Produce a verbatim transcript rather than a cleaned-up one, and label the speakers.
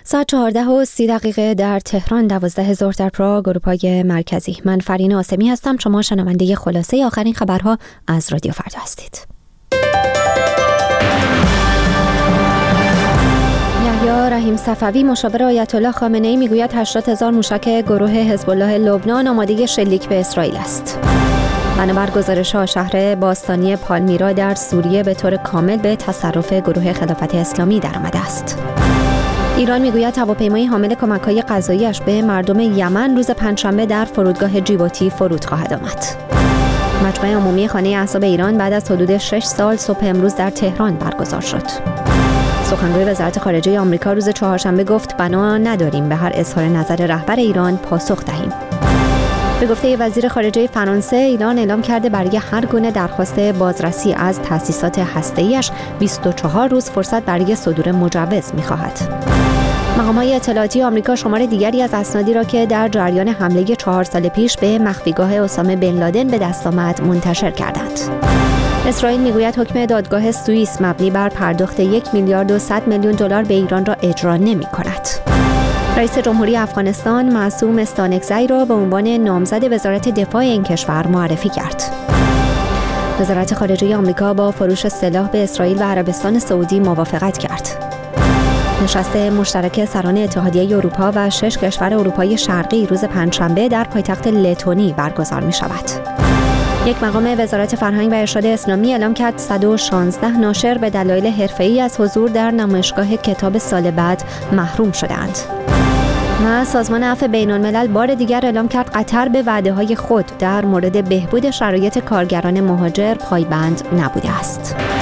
Speaker 1: ساعت چهارده و سی دقیقه در تهران، دوازده ظهر در پراگ، اروپای مرکزی. من فرین آسمی هستم. شما شنونده خلاصه آخرین خبرها از رادیو فردا هستید. یحیی رحیم صفوی مشاور آیت الله خامنه ای میگوید هشتاد هزار موشک گروه حزب الله لبنان آماده شلیک به اسرائیل است. بنابر گزارش‌ها شهر باستانی پالمیرا در سوریه به طور کامل به تصرف گروه خلافت اسلامی درآمده است. ایران میگوید هواپیمای حامل کمک‌های غذایی‌اش به مردم یمن روز پنجشنبه در فرودگاه جیبوتی فرود خواهد آمد. مجمع عمومی خانه احزاب ایران بعد از حدود شش سال صبح امروز در تهران برگزار شد. سخنگوی وزارت خارجه آمریکا روز چهارشنبه گفت بنا نداریم به هر اظهار نظر رهبر ایران پاسخ دهیم. به گفته وزیر خارجه فرانسه، ایران اعلام کرده برای هر گونه درخواست بازرسی از تأسیسات هسته‌ایش بیست و چهار روز فرصت برای صدور مجوز می‌خواهد. مقام‌های اطلاعاتی آمریکا شمار دیگری از اسنادی را که در جریان حمله چهار سال پیش به مخفیگاه اسامه بن لادن به دست آمد منتشر کردند. اسرائیل میگوید حکم دادگاه سوئیس مبنی بر پرداخت یک میلیارد و صد میلیون دلار به ایران را اجرا نمی‌کند. رئیس جمهوری افغانستان معصوم استانکزی را به عنوان نامزد وزارت دفاع این کشور معرفی کرد. وزارت خارجه آمریکا با فروش سلاح به اسرائیل و عربستان سعودی موافقت کرد. نشست مشترک سران اتحادیه اروپا و شش کشور اروپای شرقی روز پنجشنبه در پایتخت لتونی برگزار می شود. یک مقام وزارت فرهنگ و ارشاد اسلامی اعلام کرد صد و شانزده ناشر به دلایل حرفه‌ای از حضور در نمایشگاه کتاب سال بعد محروم شدند. و سازمان عفو بین‌الملل بار دیگر اعلام کرد قطر به وعده‌های خود در مورد بهبود شرایط کارگران مهاجر پایبند نبوده است.